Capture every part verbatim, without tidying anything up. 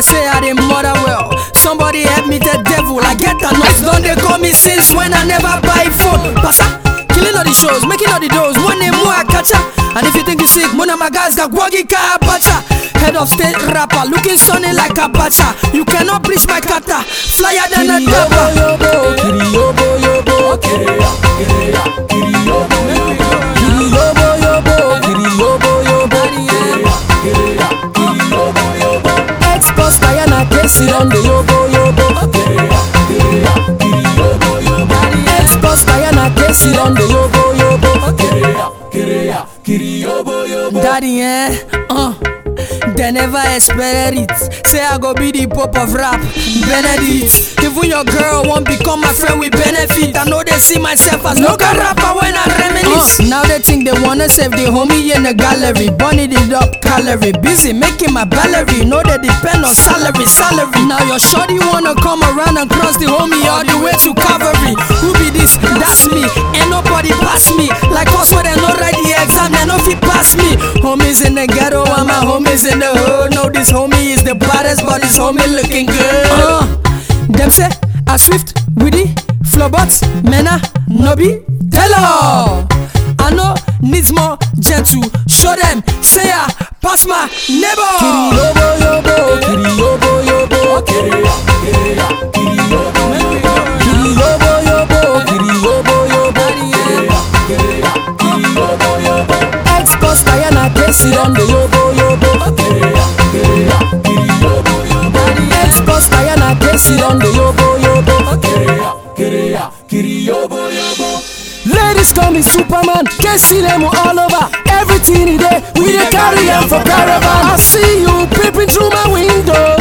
say I didn't mother well. Somebody help me, the devil. I get a noise. Don't they call me since when I never buy phone? Pasa, killing all the shows, making all the doors. One name more I catch ya. And if you think you sick, one of my guys got waggy car bacha. Head of state rapper, looking sunny like a bacha. You cannot breach my kata, flyer than a dabba. Kiri yobo yobo, kiri ya, kiri yobo yobo, kiri yobo yobo, kiri yobo yobo, kiri ya, kiri yobo yobo. Ex-boss Diana Casey on the yobo yobo, kiri ya, kiri ya, kiri yobo yobo. Ex-boss Diana Casey on the yobo yobo, kiri ya, kiri ya, kiri yobo yobo. Daddy, eh? Uh. They never expected it. Say I go be the pop of rap, Benedict. Even your girl won't become my friend with benefit. I know they see myself as local rapper when I reminisce. Uh, now they think they wanna save the homie in the gallery. Bunny it up, calorie. Busy making my ballery. Know they depend on salary, salary. Now your shorty wanna come around and cross the homie all the way to Calvary. Who be this? That's me. Ain't nobody pass me. Like us where they no write the exam, they no fit pass me. Homies in the ghetto, and my homies in the hood. Know this homie is the baddest, but this homie looking good. Uh, them say I swift, witty, flowbots, mena, nobby, tell all. I know needs more gentle. Show them, say I pass my neighbor. Kiri yobo yobo, kiri yobo yobo, kiri ya, kiri ya, kiri yobo yobo, kiri yobo yobo, kiri yobo yobo, kiri ya, kiri ya, kiri yobo yobo. Ex-boss Diana Casey on the yobo yobo, kiri ya, kiri ya, kiri yobo yobo. Ex-boss Diana Casey on the yobo yobo, kiri ya, kiri ya, kiri yobo yobo. Ladies call me Superman, can't see them all over. Everything in there, we dey carry them for caravan. I see you peeping through my window.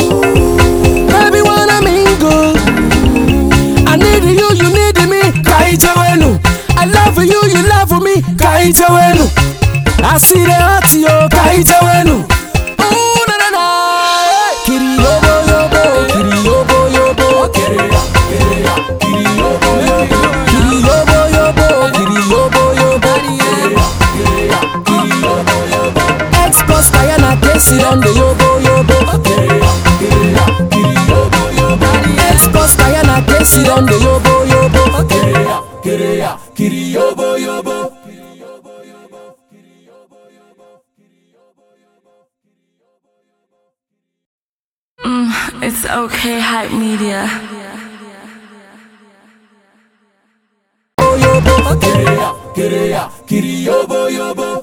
Baby wanna mingle. I need you, you need me. Kaijawenu. I love you, you love me. Kaijawenu. I see the heart yo. Kaijawenu. Oh na na na. Kiri yobo yobo, kiri yobo yobo, kiri ya, kiri ya, kiri yobo yobo, kiri yobo yobo, kiri yobo yobo, kiri ya, kiri ya, kiri yobo yobo. Ex-boss Diana Casey on the yobo yobo, kiri ya, kiri ya, kiri yobo yobo. Ex-boss Diana Casey on the yobo yobo, kiri ya, kiri ya, kiri yobo yobo. Mm, it's okay, hype media. Kiri ya, kiri ya, kiri yobo yobo.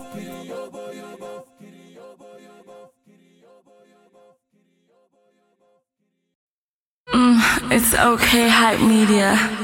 Mm, it's okay, hype media.